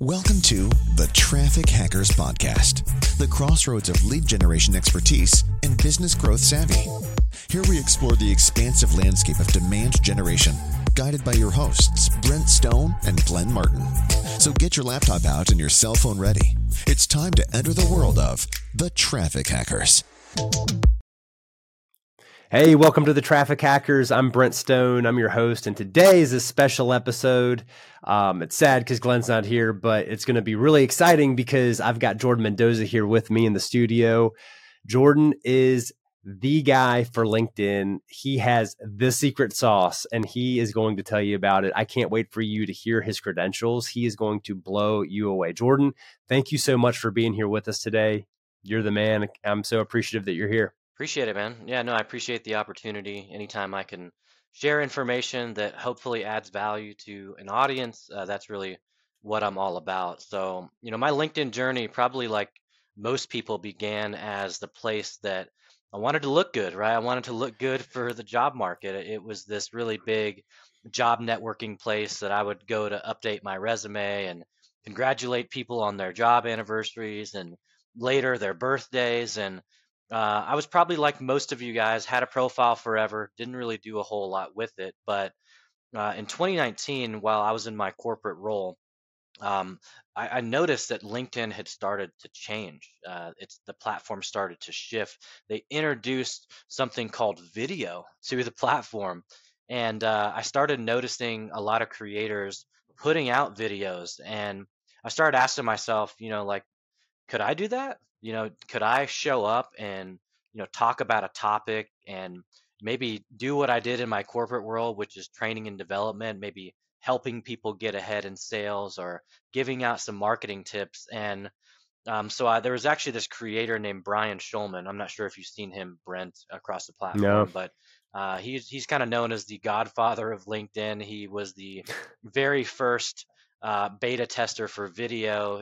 Welcome to the Traffic Hackers Podcast, the crossroads of lead generation expertise and business growth savvy. Here we explore the expansive landscape of demand generation, guided by your hosts, Brent Stone and Glenn Martin. So get your laptop out and your cell phone ready. It's time to enter the world of the Traffic Hackers. Hey, welcome to the Traffic Hackers. I'm Brent Stone. I'm your host, and today is a special episode. It's sad because Glenn's not here, but it's going to be really exciting because I've got Jordan Mendoza here with me in the studio. Jordan is the guy for LinkedIn. He has the secret sauce, and he is going to tell you about it. I can't wait for you to hear his credentials. He is going to blow you away. Jordan, thank you so much for being here with us today. You're the man. I'm so appreciative that you're here. Appreciate it, man. Yeah, no, I appreciate the opportunity. Anytime I can share information that hopefully adds value to an audience, that's really what I'm all about. So, my LinkedIn journey, probably like most people, began as the place that I wanted to look good, right? I wanted to look good for the job market. It was this really big job networking place that I would go to update my resume and congratulate people on their job anniversaries and later their birthdays. And I was probably like most of you guys, had a profile forever, didn't really do a whole lot with it. But in 2019, while I was in my corporate role, um, I noticed that LinkedIn had started to change. The platform started to shift. They introduced something called video to the platform, and I started noticing a lot of creators putting out videos, and I started asking myself, like, could I do that? Could I show up and, talk about a topic and maybe do what I did in my corporate world, which is training and development, maybe helping people get ahead in sales or giving out some marketing tips. And there was actually this creator named Brian Schulman. I'm not sure if you've seen him, Brent, across the No. platform, but he's kind of known as the godfather of LinkedIn. He was the very first beta tester for video.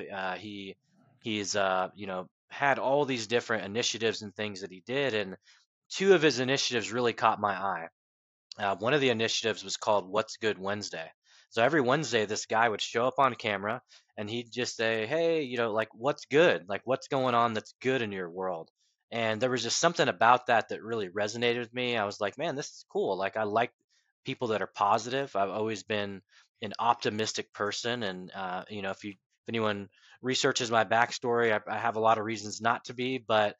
He's had all these different initiatives and things that he did, and two of his initiatives really caught my eye. One of the initiatives was called What's Good Wednesday. So every Wednesday, this guy would show up on camera and he'd just say, hey, like, what's good? Like, what's going on that's good in your world? And there was just something about that that really resonated with me. I was like, man, this is cool. Like, I like people that are positive. I've always been an optimistic person. And, if anyone researches my backstory, I have a lot of reasons not to be, but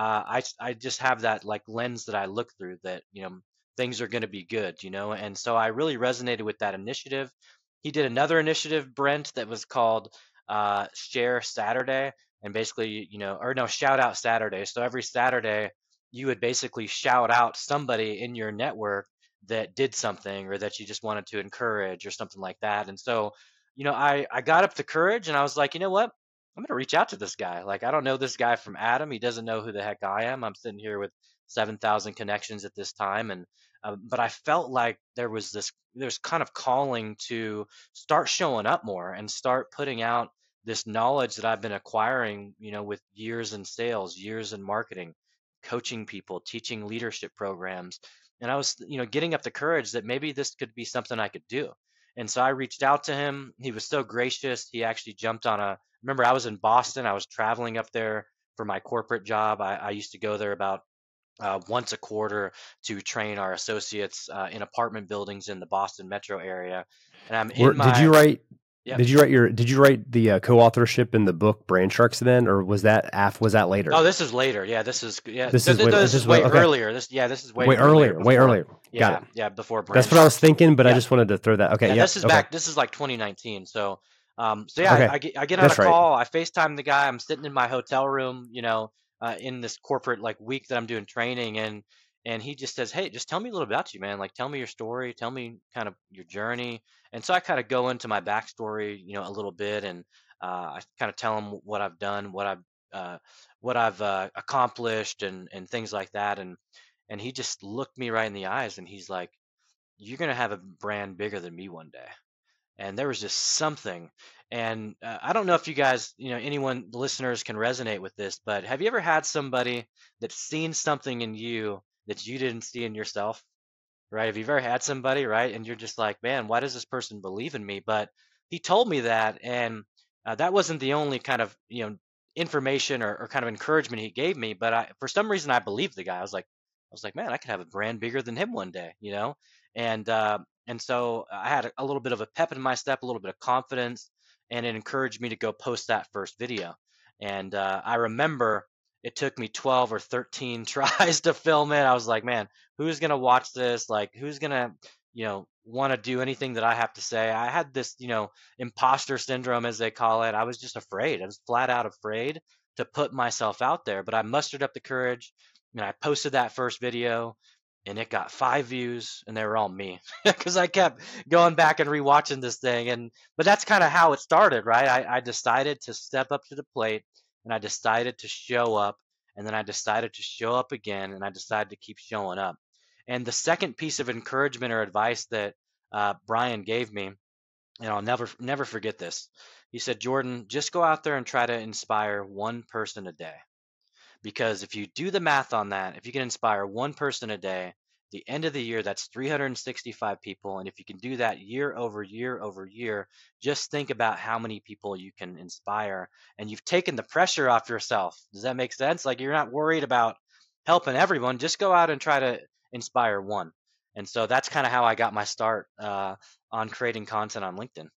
I just have that like lens that I look through that, things are going to be good, And so I really resonated with that initiative. He did another initiative, Brent, that was called Share Saturday, and basically, Shout Out Saturday. So every Saturday, you would basically shout out somebody in your network that did something or that you just wanted to encourage or something like that. And so, I got up the courage and I was like, you know what? I'm going to reach out to this guy. Like, I don't know this guy from Adam. He doesn't know who the heck I am. I'm sitting here with 7,000 connections at this time. And but I felt like there's kind of calling to start showing up more and start putting out this knowledge that I've been acquiring, with years in sales, years in marketing, coaching people, teaching leadership programs. And I was, getting up the courage that maybe this could be something I could do. And so I reached out to him. He was so gracious. He actually jumped on remember I was in Boston. I was traveling up there for my corporate job. I used to go there about once a quarter to train our associates in apartment buildings in the Boston metro area. And I'm in my. Did you write? Yep. Did you write the co-authorship in the book Brand Sharks then, or was that later? Oh, this is later. Yeah, this is way earlier. This is way earlier. Way earlier. Yeah, Got it. Yeah, before Brand That's what I was Sharks. thinking, but Yeah. I just wanted to throw that. Okay, Yeah, yeah. this is okay. back. This is like 2019. So, Okay. I get on That's a right. call. I FaceTime the guy. I'm sitting in my hotel room, in this corporate like week that I'm doing training, and he just says, "Hey, just tell me a little about you, man. Like, tell me your story. Tell me kind of your journey." And so I kind of go into my backstory, a little bit, and I kind of tell him what I've done, what I've accomplished, and things like that. And he just looked me right in the eyes, and he's like, "You're gonna have a brand bigger than me one day." And there was just something. And I don't know if you guys, anyone, the listeners can resonate with this, but have you ever had somebody that's seen something in you that you didn't see in yourself? Right? Have you ever had somebody, right? And you're just like, man, why does this person believe in me? But he told me that, and that wasn't the only kind of information or kind of encouragement he gave me, but for some reason I believed the guy. I was like, man, I could have a brand bigger than him one day, and so I had a little bit of a pep in my step, a little bit of confidence, and it encouraged me to go post that first video. And I remember it took me 12 or 13 tries to film it. I was like, man, who's gonna watch this? Like, who's gonna want to do anything that I have to say? I had this imposter syndrome, as they call it. I was just afraid. I was flat out afraid to put myself out there. But I mustered up the courage, and I posted that first video, and it got 5 views, and they were all me because I kept going back and rewatching this thing. But that's kind of how it started, right? I decided to step up to the plate, and I decided to show up, and then I decided to show up again, and I decided to keep showing up. And the second piece of encouragement or advice that Brian gave me, and I'll never forget this. He said, Jordan, just go out there and try to inspire one person a day. Because if you do the math on that, if you can inspire one person a day, the end of the year, that's 365 people. And if you can do that year over year over year, just think about how many people you can inspire. And you've taken the pressure off yourself. Does that make sense? Like, you're not worried about helping everyone. Just go out and try to inspire one. And so that's kind of how I got my start on creating content on LinkedIn.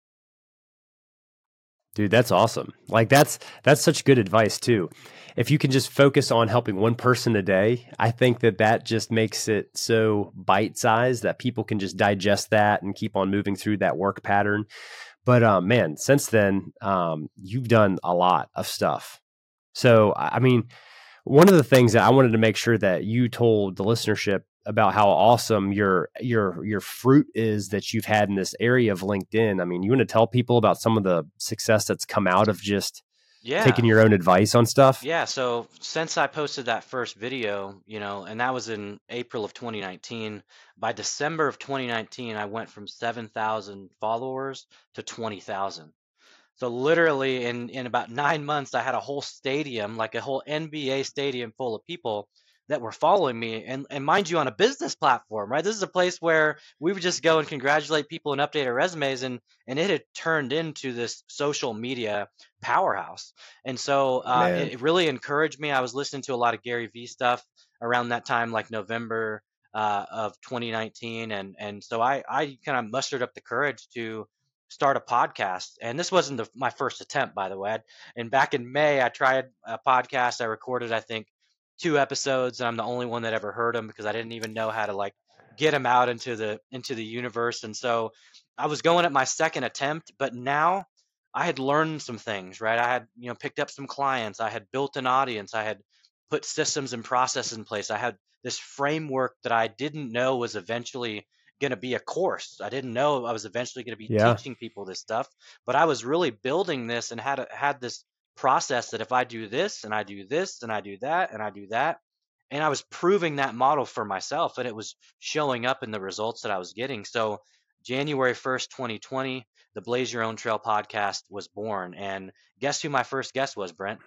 Dude, that's awesome. Like that's such good advice too. If you can just focus on helping one person a day, I think that just makes it so bite-sized that people can just digest that and keep on moving through that work pattern. But man, since then, you've done a lot of stuff. So, I mean, one of the things that I wanted to make sure that you told the listenership about how awesome your fruit is that you've had in this area of LinkedIn. I mean, you want to tell people about some of the success that's come out of just taking your own advice on stuff? Yeah. So since I posted that first video, and that was in April of 2019, by December of 2019, I went from 7,000 followers to 20,000. So literally in about 9 months, I had a whole stadium, like a whole NBA stadium full of people that were following me. And mind you, on a business platform, right? This is a place where we would just go and congratulate people and update our resumes. And it had turned into this social media powerhouse. And so it really encouraged me. I was listening to a lot of Gary Vee stuff around that time, like November of 2019. And so I kind of mustered up the courage to start a podcast. And this wasn't my first attempt, by the way. And back in May, I tried a podcast. I recorded, I think, 2 episodes, and I'm the only one that ever heard them because I didn't even know how to like get them out into the universe. And so I was going at my second attempt, but now I had learned some things, right? I had picked up some clients. I had built an audience. I had put systems and processes in place. I had this framework that I didn't know was eventually going to be a course. I didn't know I was eventually going to be teaching people this stuff, but I was really building this and had this process that if I do this and I do this and I do that and I do that, and I was proving that model for myself, and it was showing up in the results that I was getting. So January 1st, 2020, the Blaze Your Own Trail podcast was born. And guess who my first guest was, Brent?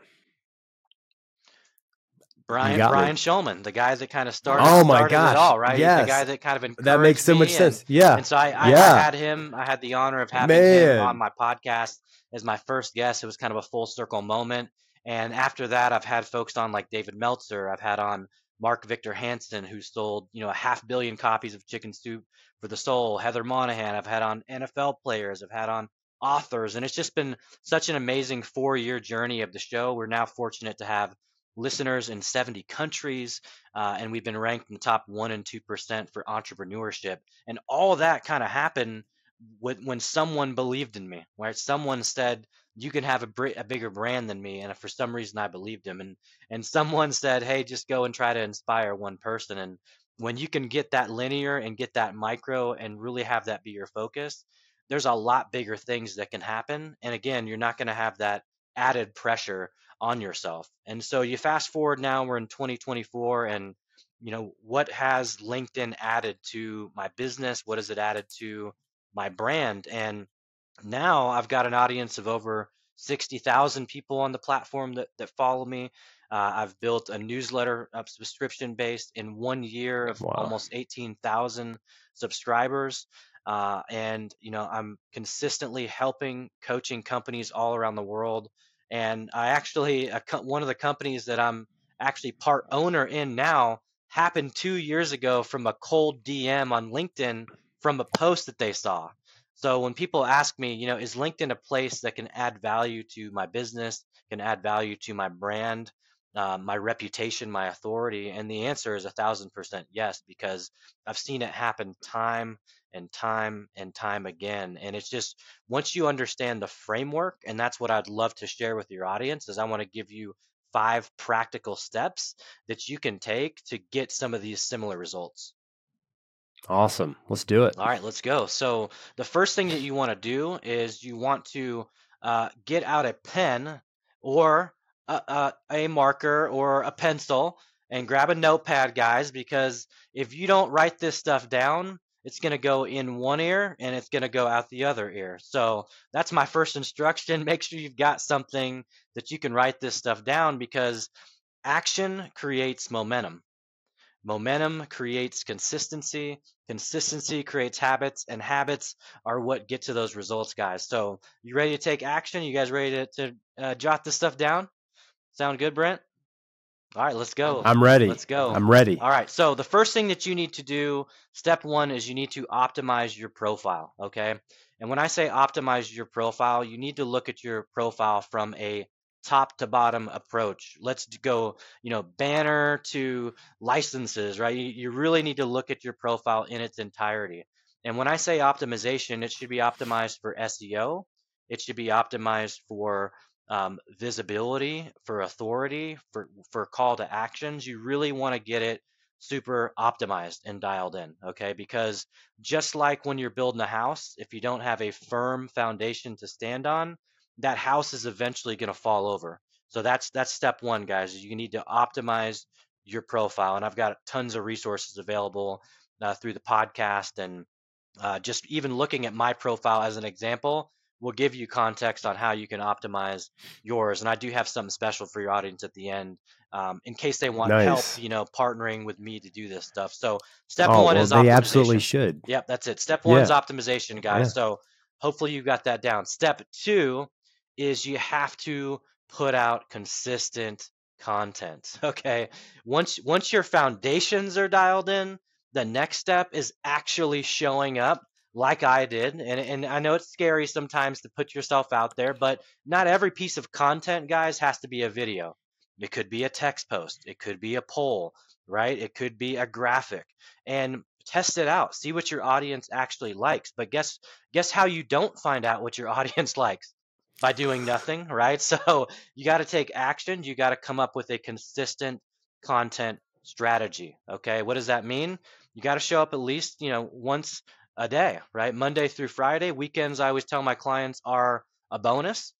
Brian Shulman, the guy that kind of started it all, right? Yes. He's the guy that kind of encouraged that makes so much sense. Yeah. And so I had him. I had the honor of having him on my podcast as my first guest. It was kind of a full circle moment. And after that, I've had folks on like David Meltzer. I've had on Mark Victor Hansen, who sold 500 million copies of Chicken Soup for the Soul. Heather Monahan. I've had on NFL players. I've had on authors. And it's just been such an amazing 4-year journey of the show. We're now fortunate to have listeners in 70 countries, and we've been ranked in the top 1% and 2% for entrepreneurship. And all that kind of happened when someone believed in me, right? Someone said, you can have a bigger brand than me. And for some reason, I believed him. And someone said, hey, just go and try to inspire one person. And when you can get that linear and get that micro and really have that be your focus, there's a lot bigger things that can happen. And again, you're not going to have that added pressure on yourself. And so you fast forward now, we're in 2024, and what has LinkedIn added to my business? What has it added to my brand? And now I've got an audience of over 60,000 people on the platform that follow me. I've built a newsletter subscription based in 1 year of almost 18,000 subscribers. And I'm consistently helping coaching companies all around the world. And I actually one of the companies that I'm actually part owner in now happened 2 years ago from a cold DM on LinkedIn from a post that they saw. So when people ask me, is LinkedIn a place that can add value to my business, can add value to my brand, my reputation, my authority? And the answer is 1,000% yes, because I've seen it happen time and time and time again. And it's just once you understand the framework, and that's what I'd love to share with your audience, is I want to give you 5 practical steps that you can take to get some of these similar results. Awesome. Let's do it. All right, let's go. So the first thing that you want to do is you want to get out a pen or a marker or a pencil and grab a notepad, guys, because if you don't write this stuff down, it's going to go in one ear and it's going to go out the other ear. So that's my first instruction. Make sure you've got something that you can write this stuff down, because action creates momentum. Momentum creates consistency. Consistency creates habits, and habits are what get to those results, guys. So, you ready to take action? You guys ready to jot this stuff down? Sound good, Brent? All right, let's go. I'm ready. Let's go. I'm ready. All right. So, the first thing that you need to do, step 1, is you need to optimize your profile. Okay. And when I say optimize your profile, you need to look at your profile from a top to bottom approach. Let's go, banner to licenses, right? You really need to look at your profile in its entirety. And when I say optimization, it should be optimized for SEO. It should be optimized for visibility, for authority, for call to actions. You really want to get it super optimized and dialed in, okay? Because just like when you're building a house, if you don't have a firm foundation to stand on, that house is eventually going to fall over. So that's step 1, guys. You need to optimize your profile, and I've got tons of resources available through the podcast, and just even looking at my profile as an example will give you context on how you can optimize yours. And I do have something special for your audience at the end, in case they want help, partnering with me to do this stuff. So step 1 is optimization. They absolutely should. Yep, that's it. Step 1 is optimization, guys. Yeah. So hopefully you got that down. Step 2 is you have to put out consistent content. Okay. Once your foundations are dialed in, the next step is actually showing up like I did. And I know it's scary sometimes to put yourself out there, but not every piece of content, guys, has to be a video. It could be a text post. It could be a poll, right? It could be a graphic. And test it out. See what your audience actually likes. But guess how you don't find out what your audience likes? By doing nothing, right? So you got to take action. You got to come up with a consistent content strategy. Okay. What does that mean? You got to show up at least, once a day, right? Monday through Friday. Weekends, I always tell my clients, are a bonus.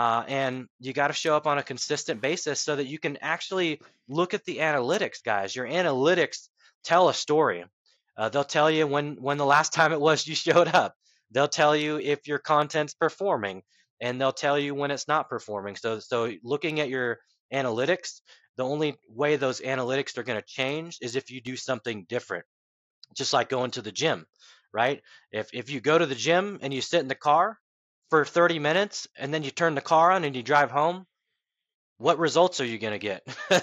And you got to show up on a consistent basis so that you can actually look at the analytics, guys. Your analytics tell a story. They'll tell you when the last time it was you showed up. They'll tell you if your content's performing, and they'll tell you when it's not performing. So looking at your analytics, the only way those analytics are going to change is if you do something different. Just like going to the gym, right? If you go to the gym and you sit in the car for 30 minutes and then you turn the car on and you drive home, what results are you going to get?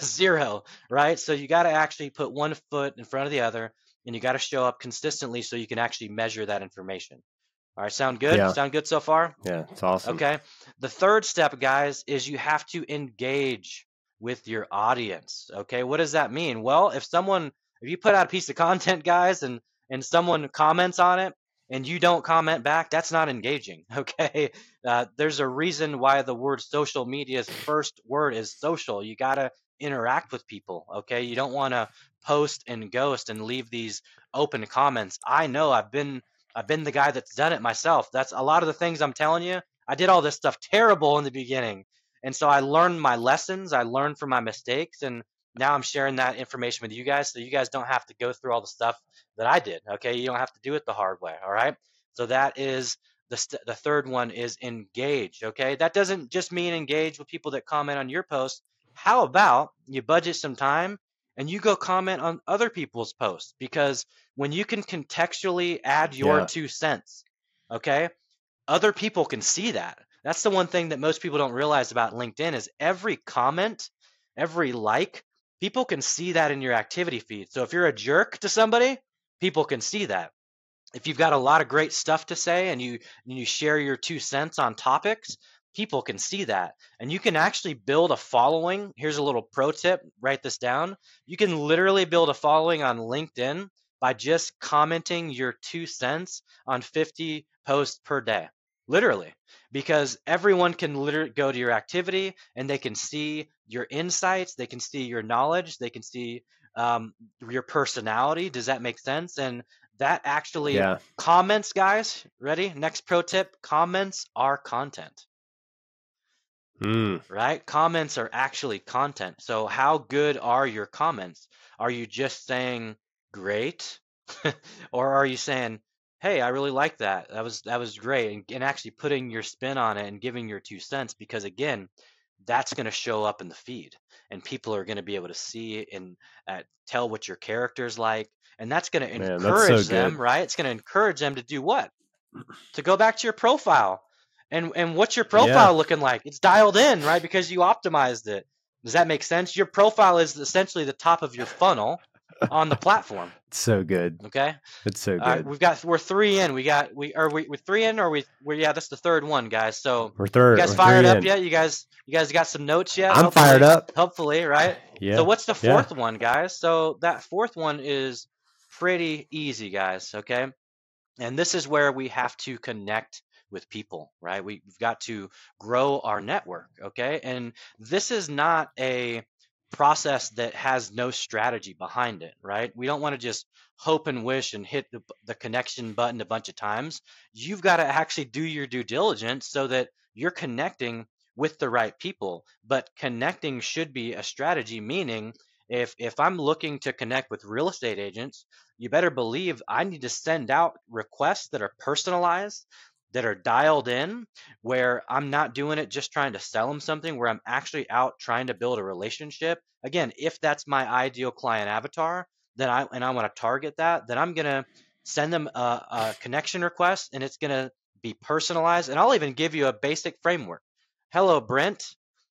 0, right? So you got to actually put one foot in front of the other, and you got to show up consistently so you can actually measure that information. All right, sound good? Yeah. Sound good so far? Yeah, it's awesome. Okay. The third step, guys, is you have to engage with your audience. Okay, what does that mean? Well, if you put out a piece of content, guys, and someone comments on it and you don't comment back, that's not engaging. Okay. There's a reason why the word social media's first word is social. You got to interact with people. Okay. You don't want to post and ghost and leave these open comments. I know I've been the guy that's done it myself. That's a lot of the things I'm telling you. I did all this stuff terrible in the beginning. And so I learned my lessons. I learned from my mistakes. And now I'm sharing that information with you guys, so you guys don't have to go through all the stuff that I did. Okay. You don't have to do it the hard way. All right. So that is the third one, is engage. Okay. That doesn't just mean engage with people that comment on your post. How about you budget some time and you go comment on other people's posts, because when you can contextually add your Yeah. 2 cents, okay, other people can see that. That's the one thing that most people don't realize about LinkedIn is every comment, every like, people can see that in your activity feed. So if you're a jerk to somebody, people can see that. If you've got a lot of great stuff to say and you share your 2 cents on topics, people can see that. And you can actually build a following. Here's a little pro tip, write this down. You can literally build a following on LinkedIn by just commenting your 2 cents on 50 posts per day. Literally, because everyone can literally go to your activity and they can see your insights, they can see your knowledge, they can see your personality. Does that make sense? And that actually Yeah. comments, guys, ready? Next pro tip, comments are content, Mm. right? Comments are actually content. So how good are your comments? Are you just saying great? Or are you saying, hey, I really like that. That was great. And actually putting your spin on it and giving your 2 cents, because again, that's going to show up in the feed and people are going to be able to see it and tell what your character's like. And that's going to Man, that's so encourage them, good. right? It's going to encourage them to do what? To go back to your profile. And what's your profile Yeah. looking like? It's dialed in, right? Because you optimized it. Does that make sense? Your profile is essentially the top of your funnel on the platform. It's so good. Okay. It's so All good. right, we're 3 in. We're 3 in, or we're yeah, that's the third one, guys. So We're third. you guys We're fired 3 up in. yet? You guys got some notes yet? I'm fired up. Hopefully, right? Yeah. So what's the Yeah. fourth one, guys? So that fourth one is pretty easy, guys. Okay. And this is where we have to connect with people, right? We've got to grow our network, okay? And this is not a process that has no strategy behind it, right? We don't want to just hope and wish and hit the connection button a bunch of times. You've got to actually do your due diligence so that you're connecting with the right people. But connecting should be a strategy, meaning if I'm looking to connect with real estate agents, you better believe I need to send out requests that are personalized, that are dialed in, where I'm not doing it just trying to sell them something, where I'm actually out trying to build a relationship. Again, if that's my ideal client avatar, then I want to target that, then I'm going to send them a connection request and it's going to be personalized. And I'll even give you a basic framework. Hello, Brent.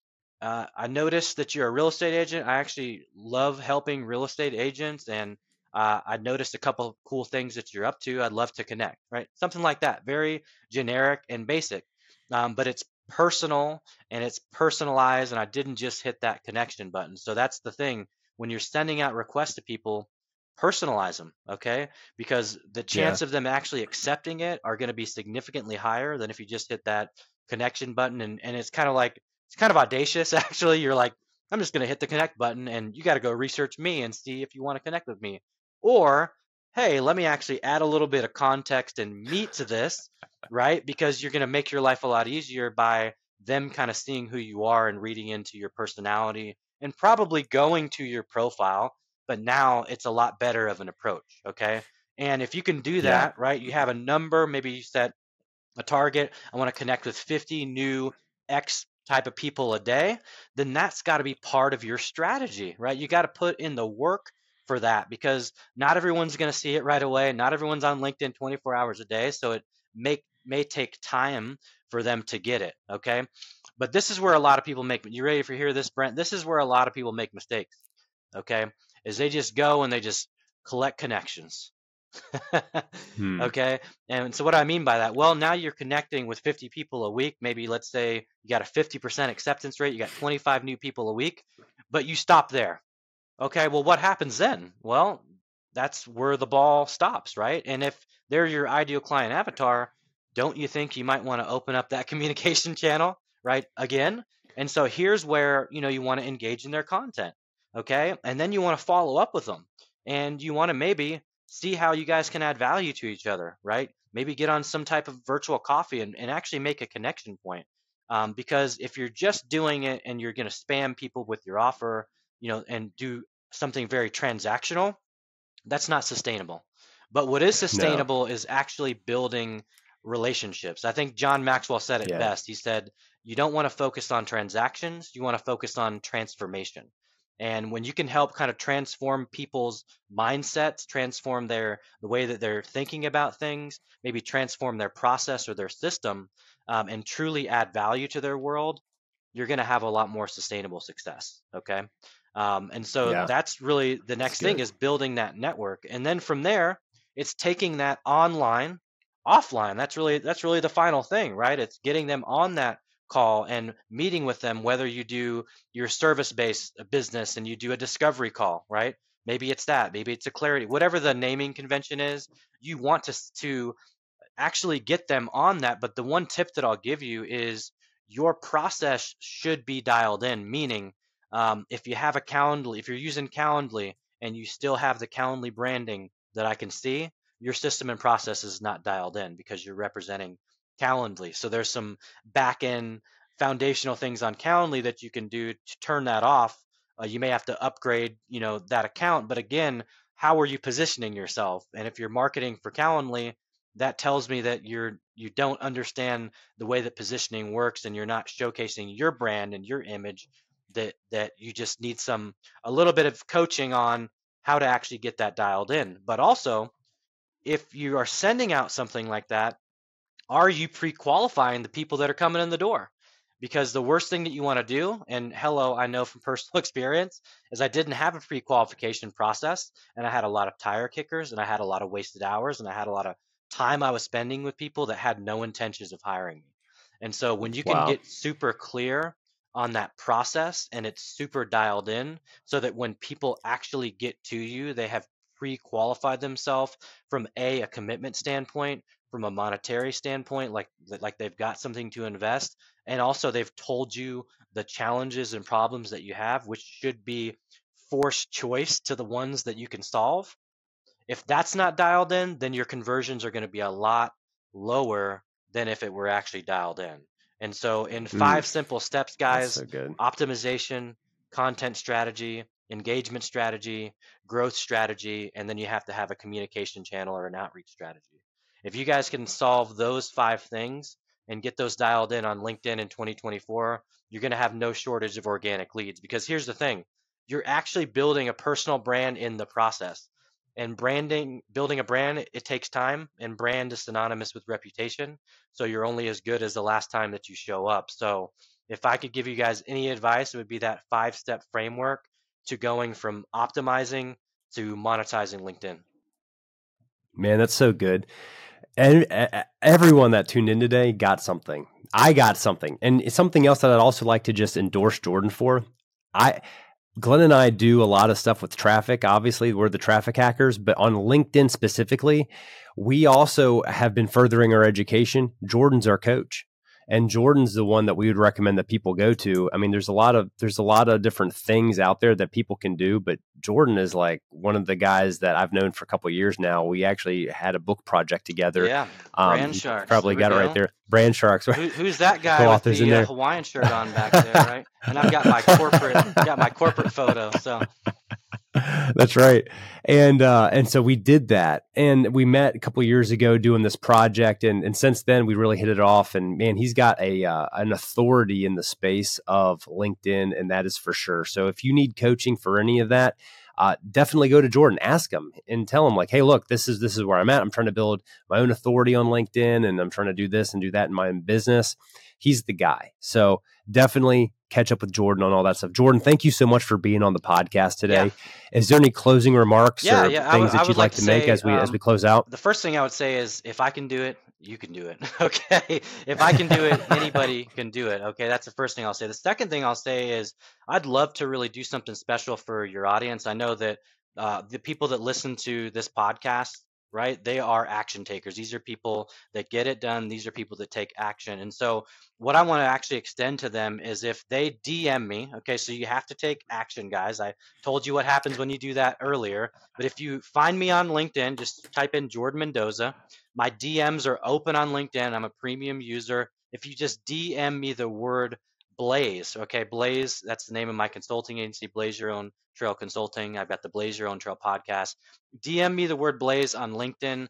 I noticed that you're a real estate agent. I actually love helping real estate agents, and I noticed a couple of cool things that you're up to. I'd love to connect, right? Something like that. Very generic and basic, but it's personal and it's personalized, and I didn't just hit that connection button. So that's the thing. When you're sending out requests to people, personalize them, okay? Because the chance of them actually accepting it are going to be significantly higher than if you just hit that connection button. And it's kind of like, it's kind of audacious, actually. You're like, I'm just going to hit the connect button and you got to go research me and see if you want to connect with me. Or, hey, let me actually add a little bit of context and meat to this, right? Because you're going to make your life a lot easier by them kind of seeing who you are and reading into your personality and probably going to your profile. But now it's a lot better of an approach, okay? And if you can do that, right, you have a number, maybe you set a target, I want to connect with 50 new X type of people a day, then that's got to be part of your strategy, right? You got to put in the work for that, because not everyone's going to see it right away. Not everyone's on LinkedIn 24 hours a day. So it may take time for them to get it. Okay. But this is where a lot of people make, you ready for hear this, Brent? This is where a lot of people make mistakes. Okay. Is they just go and they just collect connections. Okay. And so what I mean by that, well, now you're connecting with 50 people a week. Maybe let's say you got a 50% acceptance rate. You got 25 new people a week, but you stop there. Okay. Well, what happens then? Well, that's where the ball stops, right? And if they're your ideal client avatar, don't you think you might want to open up that communication channel, right? Again. And so here's where, you want to engage in their content. Okay. And then you want to follow up with them, and you want to maybe see how you guys can add value to each other, right? Maybe get on some type of virtual coffee and actually make a connection point. Because if you're just doing it and you're going to spam people with your offer, and do something very transactional, that's not sustainable. But what is sustainable is actually building relationships. I think John Maxwell said it best. He said, you don't want to focus on transactions, you want to focus on transformation. And when you can help kind of transform people's mindsets, transform the way that they're thinking about things, maybe transform their process or their system, and truly add value to their world, you're going to have a lot more sustainable success. Okay. And so Yeah, that's really the that's next thing, good. is building that network. And then from there, it's taking that online, offline. That's really the final thing, right? It's getting them on that call and meeting with them, whether you do your service-based business and you do a discovery call, right? Maybe it's that, maybe it's a clarity, whatever the naming convention is, you want to actually get them on that. But the one tip that I'll give you is your process should be dialed in. Meaning, if you have a Calendly, if you're using Calendly and you still have the Calendly branding that I can see, your system and process is not dialed in because you're representing Calendly. So there's some back end foundational things on Calendly that you can do to turn that off. You may have to upgrade, that account. But again, how are you positioning yourself? And if you're marketing for Calendly, that tells me that you don't understand the way that positioning works, and you're not showcasing your brand and your image, that you just need a little bit of coaching on how to actually get that dialed in. But also, if you are sending out something like that, are you pre-qualifying the people that are coming in the door? Because the worst thing that you want to do, and hello, I know from personal experience, is I didn't have a pre-qualification process, and I had a lot of tire kickers, and I had a lot of wasted hours, and I had a lot of time I was spending with people that had no intentions of hiring me. And so when you can Wow. get super clear on that process and it's super dialed in, so that when people actually get to you, they have pre-qualified themselves from a commitment standpoint, from a monetary standpoint, like they've got something to invest, and also they've told you the challenges and problems that you have, which should be forced choice to the ones that you can solve. If that's not dialed in, then your conversions are going to be a lot lower than if it were actually dialed in. And so, in Mm, 5 simple steps, that's guys: so good. optimization, content strategy, engagement strategy, growth strategy, and then you have to have a communication channel or an outreach strategy. If you guys can solve those 5 things and get those dialed in on LinkedIn in 2024, you're going to have no shortage of organic leads. Because here's the thing, you're actually building a personal brand in the process. And building a brand, it takes time, and brand is synonymous with reputation. So you're only as good as the last time that you show up. So if I could give you guys any advice, it would be that 5-step framework to going from optimizing to monetizing LinkedIn. Man, that's so good. And everyone that tuned in today got something. I got something. And it's something else that I'd also like to just endorse Jordan for. Glenn and I do a lot of stuff with traffic. Obviously, we're the traffic hackers, but on LinkedIn specifically, we also have been furthering our education. Jordan's our coach, and Jordan's the one that we would recommend that people go to. I mean, there's a lot of different things out there that people can do, but Jordan is like one of the guys that I've known for a couple of years now. We actually had a book project together. Yeah, Brand You Sharks. probably There we got it right go. there. Brand Sharks. Who's that guy with Co-authors in the there. Hawaiian shirt on back there, right? And I've got my corporate photo. So That's right. And so we did that, and we met a couple of years ago doing this project, and since then we really hit it off. And man, he's got an authority in the space of LinkedIn, and that is for sure. So if you need coaching for any of that, definitely go to Jordan, ask him, and tell him like, hey, look, this is where I'm at. I'm trying to build my own authority on LinkedIn, and I'm trying to do this and do that in my own business. He's the guy. So definitely catch up with Jordan on all that stuff. Jordan, thank you so much for being on the podcast today. yeah, Is there any closing remarks yeah, or yeah. things I that would you'd like like to to make say, as we close out? the first thing I would say is, if I can do it, you can do it. Okay. If I can do it, anybody can do it. Okay. That's the first thing I'll say. The second thing I'll say is, I'd love to really do something special for your audience. I know that the people that listen to this podcast, right, they are action takers. These are people that get it done. These are people that take action. And so what I want to actually extend to them is, if they DM me, okay, so you have to take action, guys. I told you what happens when you do that earlier. But if you find me on LinkedIn, just type in Jordan Mendoza. My DMs are open on LinkedIn. I'm a premium user. If you just DM me the word Blaze, okay, Blaze, that's the name of my consulting agency, Blaze Your Own Trail Consulting. I've got the Blaze Your Own Trail podcast. DM me the word Blaze on LinkedIn,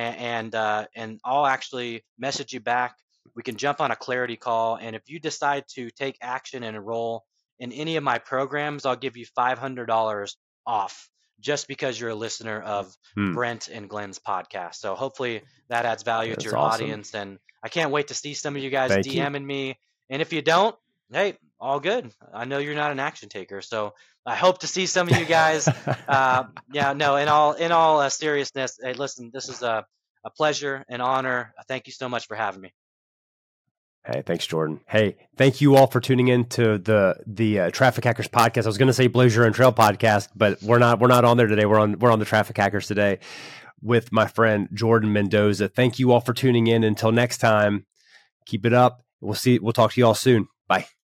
and I'll actually message you back. We can jump on a clarity call, and if you decide to take action and enroll in any of my programs, I'll give you $500 off just because you're a listener of Brent and Glenn's podcast. So hopefully that adds value to your audience. And I can't wait to see some of you guys DMing me. And if you don't, hey, all good. I know you're not an action taker. So I hope to see some of you guys. In all seriousness, hey, listen, this is a pleasure and honor. Thank you so much for having me. Hey, thanks, Jordan. Hey, thank you all for tuning in to the Traffic Hackers podcast. I was going to say Blaze Your Own Trail podcast, but we're not on there today. We're on the Traffic Hackers today with my friend Jordan Mendoza. Thank you all for tuning in. Until next time, keep it up. We'll talk to you all soon. Bye.